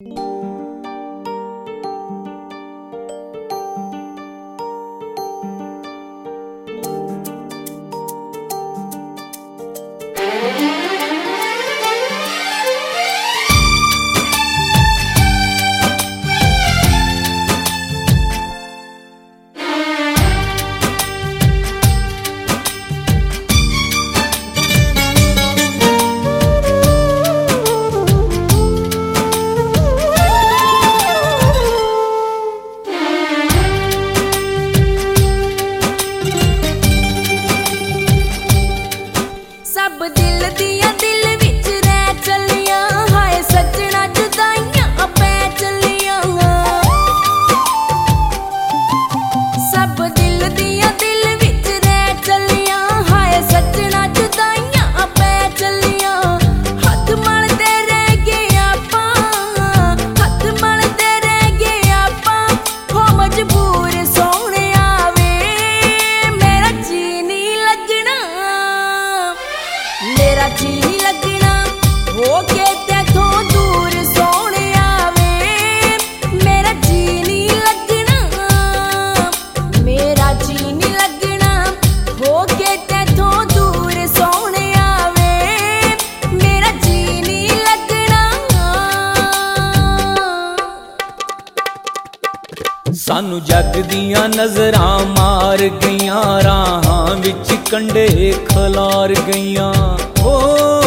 सानू जग दियां नजरां मार गईयां, राहां विच कंडे खलार गईयां। ओ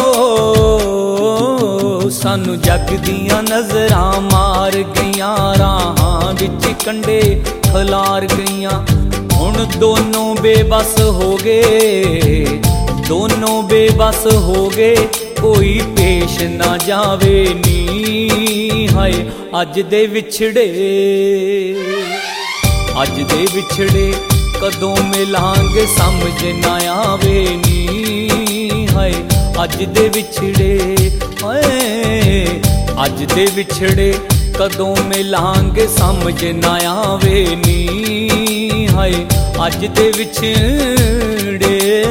सानू जग दियां नजरां मार गईयां, राहां विच कंडे खलार गईयां। हुण दोनों बेबस हो गए, दोनों बेबस हो गए, कोई पेश ना जावे नी। हाय अज दे विछड़े, अज दे विछड़े कदों मिलांगे समझ ना आवे नी। हाय अज दे विछड़े, हाय अज दे विछड़े कदों मिलांगे समझ ना आवे नी। हाय अज दे विछड़े।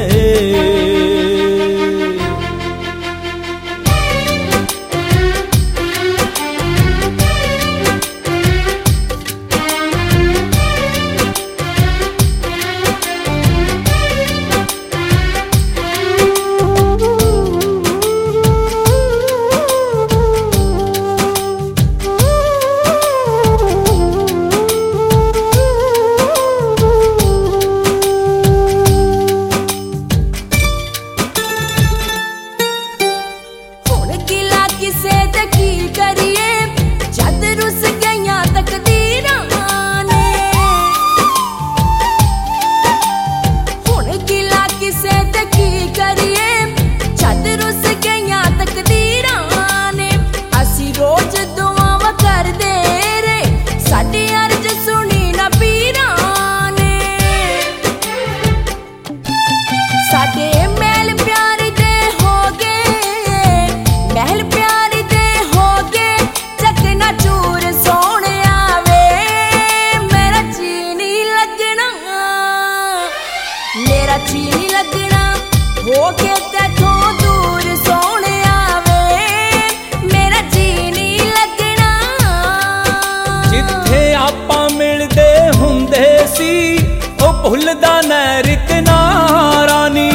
भुलदा नैरिक नारानी,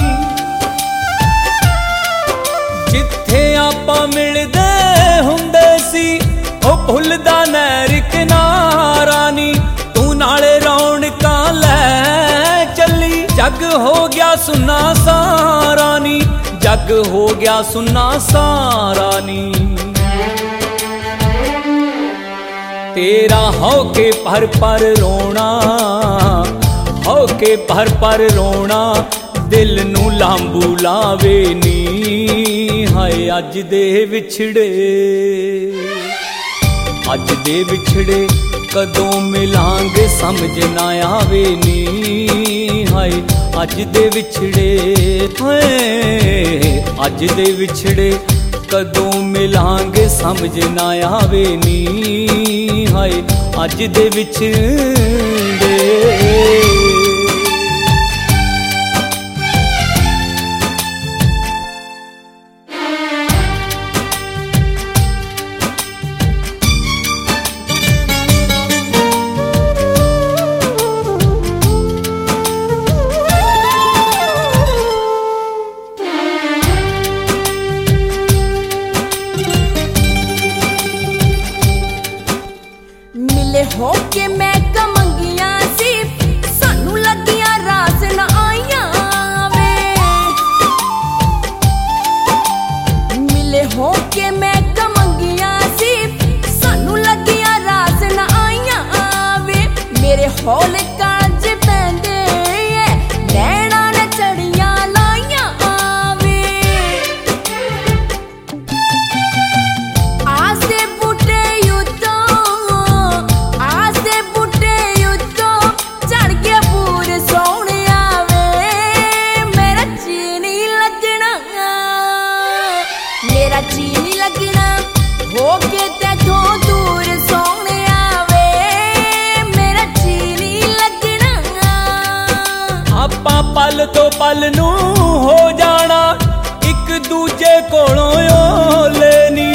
जिथे आपां मिलदे हुंदे सी ओ भुलदा नैरिक नारानी। तू नाले रौनकां लै चली, जग हो गया सुन्ना सारानी, जग हो गया सुन्ना सारानी। तेरा होके पर रोना, होके पर रोना, दिल नू लांबू लावे नी। हाय अज दे विछड़े, अज दे विछड़े कदों मिलांगे समझ ना आवे नी। हाय अज दे विछड़े, हाय अज दे विछड़े कदों मिलांगे समझ ना आवे नी। हाय अज दे विछड़े। हो के मैं कमंगियां सी सानू लगियां रास ना आईयां वे मिले हो के मैं कमंगियां सी सानू लगियां रास ना आईयां वे मेरे हौल कांज पैंदे नैना ने चढ़ियां लाइयां वे आसे बूटे युद्धों चढ़ गया पूर सोने वे मेरा जी नहीं लगना हो के तैथों दूर सोने वे मेरा जी नहीं लगना आपां पल तो पल नूं हो जाना एक दूजे कोलों ओले नी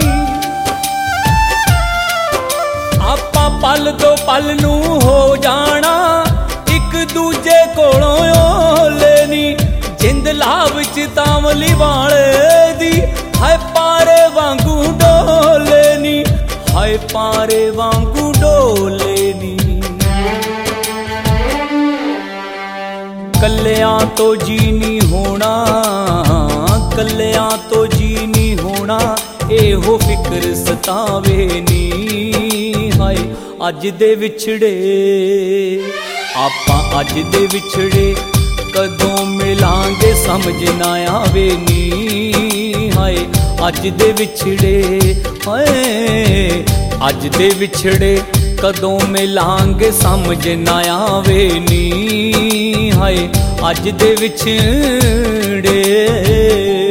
आपां पल तो पल नूं हो जाना एक दूजे कोलों ओले नी जिंद लाभ च तांवली वाले दी हाय पारे वांगू डोले नी हाय पारे वांगू डोले नी कल्लियां तो जी नहीं होना कल्लियां तो जी नहीं होना एहो फिक्र सतावे नी हाय अज दे विछड़े आपां अज दे विछड़े कदों मिलांगे समझ ना आवे नी हाय अज दे विछड़े हाय अज दे विछड़े कदों मिलांगे समझ ना आवे नी हाय अज दे विछड़े।